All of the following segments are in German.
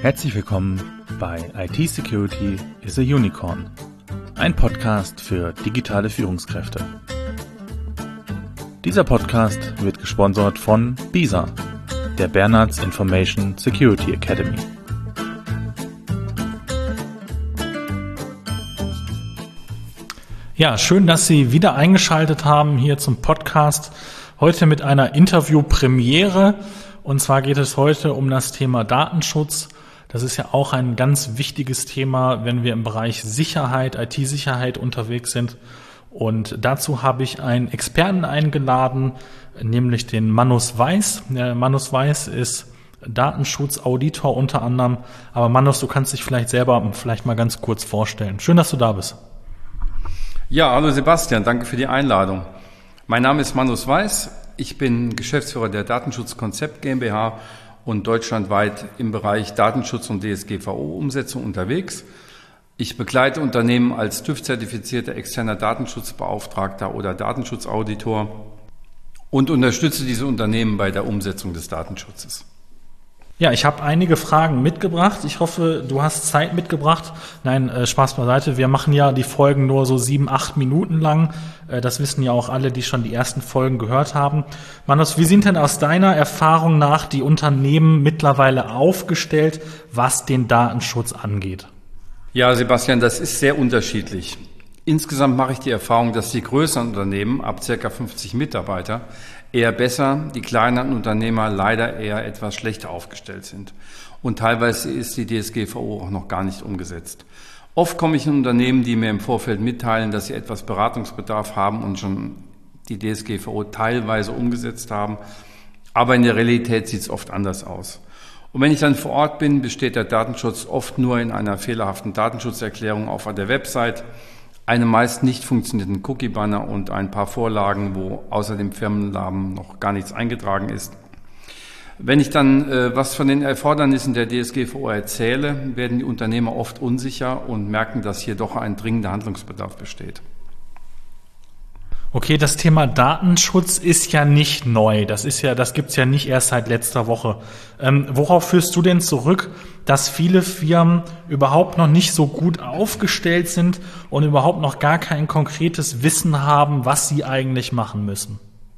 Herzlich willkommen bei IT Security is a Unicorn, ein Podcast für digitale Führungskräfte. Dieser Podcast wird gesponsert von BISA, der Bernards Information Security Academy. Ja, schön, dass Sie wieder eingeschaltet haben hier zum Podcast. Heute mit einer Interview-Premiere. Und zwar geht es heute um das Thema Datenschutz. Das ist ja auch ein ganz wichtiges Thema, wenn wir im Bereich Sicherheit, IT-Sicherheit unterwegs sind. Und dazu habe ich einen Experten eingeladen, nämlich den Manus Weiß. Der Manus Weiß ist Datenschutzauditor unter anderem. Aber Manus, du kannst dich vielleicht mal ganz kurz vorstellen. Schön, dass du da bist. Ja, hallo Sebastian, danke für die Einladung. Mein Name ist Manus Weiß. Ich bin Geschäftsführer der Datenschutzkonzept GmbH und deutschlandweit im Bereich Datenschutz und DSGVO-Umsetzung unterwegs. Ich begleite Unternehmen als TÜV-zertifizierter externer Datenschutzbeauftragter oder Datenschutzauditor und unterstütze diese Unternehmen bei der Umsetzung des Datenschutzes. Ja, ich habe einige Fragen mitgebracht. Ich hoffe, du hast Zeit mitgebracht. Nein, Spaß beiseite. Wir machen ja die Folgen nur so 7-8 Minuten lang. Das wissen ja auch alle, die schon die ersten Folgen gehört haben. Manus, wie sind denn aus deiner Erfahrung nach die Unternehmen mittlerweile aufgestellt, was den Datenschutz angeht? Ja, Sebastian, das ist sehr unterschiedlich. Insgesamt mache ich die Erfahrung, dass die größeren Unternehmen ab ca. 50 Mitarbeiter eher besser, die kleineren Unternehmer leider eher etwas schlechter aufgestellt sind. Und teilweise ist die DSGVO auch noch gar nicht umgesetzt. Oft komme ich in Unternehmen, die mir im Vorfeld mitteilen, dass sie etwas Beratungsbedarf haben und schon die DSGVO teilweise umgesetzt haben. Aber in der Realität sieht es oft anders aus. Und wenn ich dann vor Ort bin, besteht der Datenschutz oft nur in einer fehlerhaften Datenschutzerklärung auf der Website, einem meist nicht funktionierenden Cookie-Banner und ein paar Vorlagen, wo außer dem Firmennamen noch gar nichts eingetragen ist. Wenn ich dann was von den Erfordernissen der DSGVO erzähle, werden die Unternehmer oft unsicher und merken, dass hier doch ein dringender Handlungsbedarf besteht. Okay, das Thema Datenschutz ist ja nicht neu. Das gibt's ja nicht erst seit letzter Woche. Worauf führst du denn zurück, dass viele Firmen überhaupt noch nicht so gut aufgestellt sind und überhaupt noch gar kein konkretes Wissen haben, was sie eigentlich machen müssen?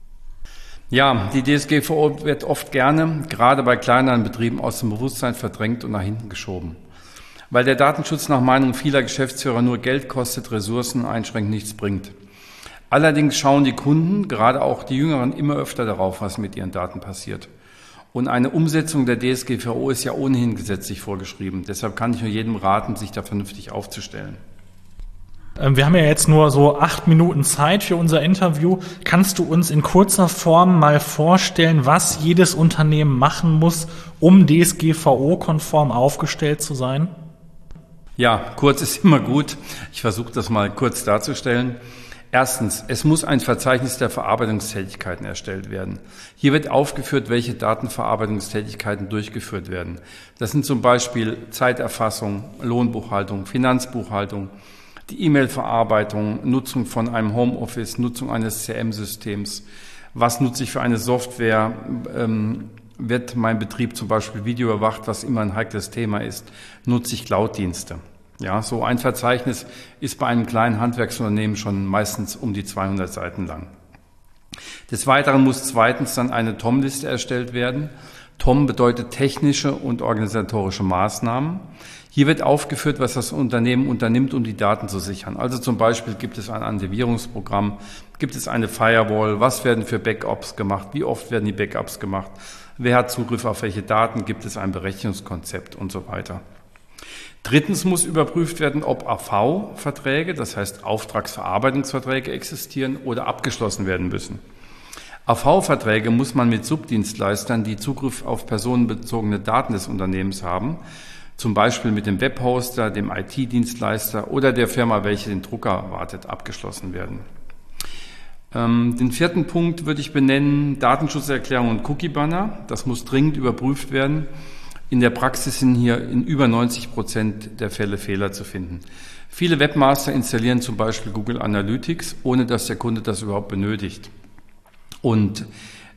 Ja, die DSGVO wird oft gerne, gerade bei kleineren Betrieben, aus dem Bewusstsein verdrängt und nach hinten geschoben. Weil der Datenschutz nach Meinung vieler Geschäftsführer nur Geld kostet, Ressourcen einschränkt, nichts bringt. Allerdings schauen die Kunden, gerade auch die Jüngeren, immer öfter darauf, was mit ihren Daten passiert. Und eine Umsetzung der DSGVO ist ja ohnehin gesetzlich vorgeschrieben. Deshalb kann ich nur jedem raten, sich da vernünftig aufzustellen. Wir haben ja jetzt nur so 8 Minuten Zeit für unser Interview. Kannst du uns in kurzer Form mal vorstellen, was jedes Unternehmen machen muss, um DSGVO-konform aufgestellt zu sein? Ja, kurz ist immer gut. Ich versuche das mal kurz darzustellen. Erstens, es muss ein Verzeichnis der Verarbeitungstätigkeiten erstellt werden. Hier wird aufgeführt, welche Datenverarbeitungstätigkeiten durchgeführt werden. Das sind zum Beispiel Zeiterfassung, Lohnbuchhaltung, Finanzbuchhaltung, die E-Mail-Verarbeitung, Nutzung von einem Homeoffice, Nutzung eines CRM-Systems. Was nutze ich für eine Software? Wird mein Betrieb zum Beispiel videoüberwacht, was immer ein heikles Thema ist? Nutze ich Cloud-Dienste? Ja, so ein Verzeichnis ist bei einem kleinen Handwerksunternehmen schon meistens um die 200 Seiten lang. Des Weiteren muss zweitens dann eine TOM-Liste erstellt werden. TOM bedeutet technische und organisatorische Maßnahmen. Hier wird aufgeführt, was das Unternehmen unternimmt, um die Daten zu sichern. Also zum Beispiel gibt es ein Antivirungsprogramm, gibt es eine Firewall, was werden für Backups gemacht, wie oft werden die Backups gemacht, wer hat Zugriff auf welche Daten, gibt es ein Berechnungskonzept und so weiter. Drittens muss überprüft werden, ob AV-Verträge, das heißt Auftragsverarbeitungsverträge, existieren oder abgeschlossen werden müssen. AV-Verträge muss man mit Subdienstleistern, die Zugriff auf personenbezogene Daten des Unternehmens haben, zum Beispiel mit dem Webhoster, dem IT-Dienstleister oder der Firma, welche den Drucker wartet, abgeschlossen werden. Den vierten Punkt würde ich benennen, Datenschutzerklärung und Cookie-Banner. Das muss dringend überprüft werden. In der Praxis sind hier in über 90% der Fälle Fehler zu finden. Viele Webmaster installieren zum Beispiel Google Analytics, ohne dass der Kunde das überhaupt benötigt. Und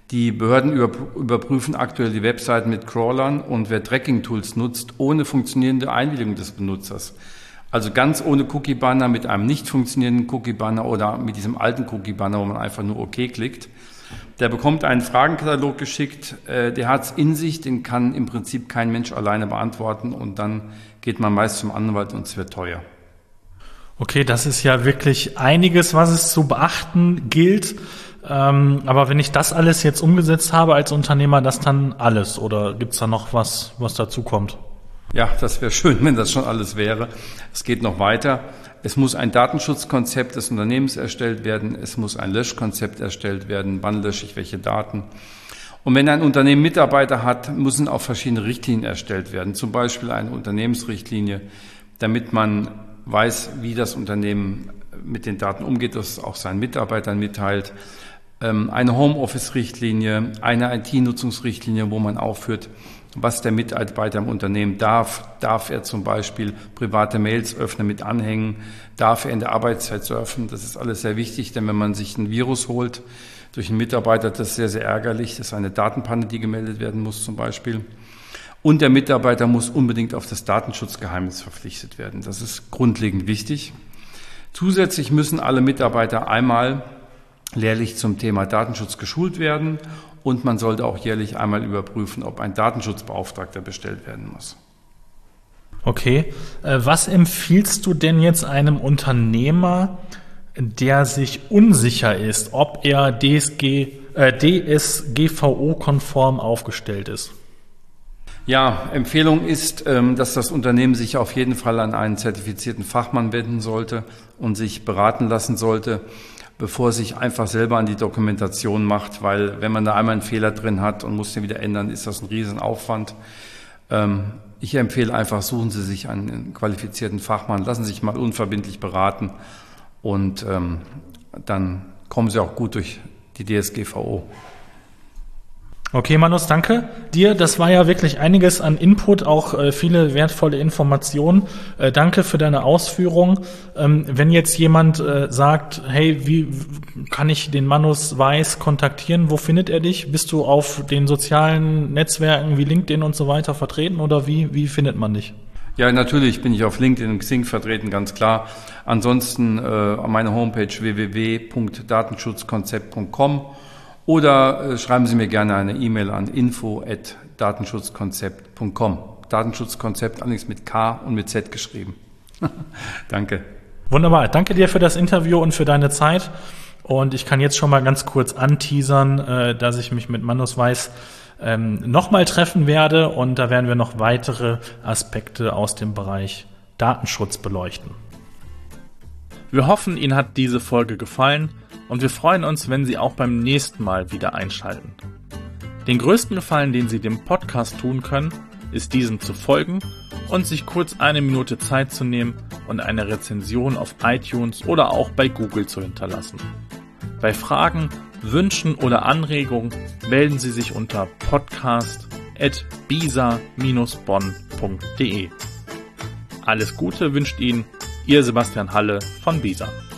Die Behörden überprüfen aktuell die Webseiten mit Crawlern und wer Tracking-Tools nutzt, ohne funktionierende Einwilligung des Benutzers. Also ganz ohne Cookie-Banner, mit einem nicht funktionierenden Cookie-Banner oder mit diesem alten Cookie-Banner, wo man einfach nur OK klickt. Der bekommt einen Fragenkatalog geschickt, der hat es in sich, den kann im Prinzip kein Mensch alleine beantworten und dann geht man meist zum Anwalt und es wird teuer. Okay, das ist ja wirklich einiges, was es zu beachten gilt. Aber wenn ich das alles jetzt umgesetzt habe als Unternehmer, das dann alles? Oder gibt's da noch was dazu kommt? Ja, das wäre schön, wenn das schon alles wäre. Es geht noch weiter. Es muss ein Datenschutzkonzept des Unternehmens erstellt werden. Es muss ein Löschkonzept erstellt werden. Wann lösche ich welche Daten? Und wenn ein Unternehmen Mitarbeiter hat, müssen auch verschiedene Richtlinien erstellt werden. Zum Beispiel eine Unternehmensrichtlinie, damit man weiß, wie das Unternehmen mit den Daten umgeht, das es auch seinen Mitarbeitern mitteilt. Eine Homeoffice-Richtlinie, eine IT-Nutzungsrichtlinie, wo man aufführt, was der Mitarbeiter im Unternehmen darf. Darf er zum Beispiel private Mails öffnen mit Anhängen? Darf er in der Arbeitszeit surfen? Das ist alles sehr wichtig, denn wenn man sich ein Virus holt durch einen Mitarbeiter, das ist sehr, sehr ärgerlich. Das ist eine Datenpanne, die gemeldet werden muss zum Beispiel. Und der Mitarbeiter muss unbedingt auf das Datenschutzgeheimnis verpflichtet werden. Das ist grundlegend wichtig. Zusätzlich müssen alle Mitarbeiter einmal lehrlich zum Thema Datenschutz geschult werden und man sollte auch jährlich einmal überprüfen, ob ein Datenschutzbeauftragter bestellt werden muss. Okay, was empfiehlst du denn jetzt einem Unternehmer, der sich unsicher ist, ob er DSGVO-konform aufgestellt ist? Ja, Empfehlung ist, dass das Unternehmen sich auf jeden Fall an einen zertifizierten Fachmann wenden sollte und sich beraten lassen sollte, bevor es sich einfach selber an die Dokumentation macht, weil wenn man da einmal einen Fehler drin hat und muss den wieder ändern, ist das ein Riesenaufwand. Ich empfehle einfach, suchen Sie sich einen qualifizierten Fachmann, lassen Sie sich mal unverbindlich beraten und dann kommen Sie auch gut durch die DSGVO. Okay, Manus, danke dir. Das war ja wirklich einiges an Input, auch viele wertvolle Informationen. Danke für deine Ausführung. Wenn jetzt jemand sagt, hey, wie kann ich den Manus Weiß kontaktieren? Wo findet er dich? Bist du auf den sozialen Netzwerken wie LinkedIn und so weiter vertreten oder wie findet man dich? Ja, natürlich bin ich auf LinkedIn und Xing vertreten, ganz klar. Ansonsten meine Homepage www.datenschutzkonzept.com. Oder schreiben Sie mir gerne eine E-Mail an info@datenschutzkonzept.com. Datenschutzkonzept allerdings mit K und mit Z geschrieben. Danke. Wunderbar. Danke dir für das Interview und für deine Zeit. Und ich kann jetzt schon mal ganz kurz anteasern, dass ich mich mit Manus Weiß nochmal treffen werde. Und da werden wir noch weitere Aspekte aus dem Bereich Datenschutz beleuchten. Wir hoffen, Ihnen hat diese Folge gefallen. Und wir freuen uns, wenn Sie auch beim nächsten Mal wieder einschalten. Den größten Gefallen, den Sie dem Podcast tun können, ist diesem zu folgen und sich kurz eine Minute Zeit zu nehmen und eine Rezension auf iTunes oder auch bei Google zu hinterlassen. Bei Fragen, Wünschen oder Anregungen melden Sie sich unter podcast@bisa-bonn.de. Alles Gute wünscht Ihnen Ihr Sebastian Halle von BISA.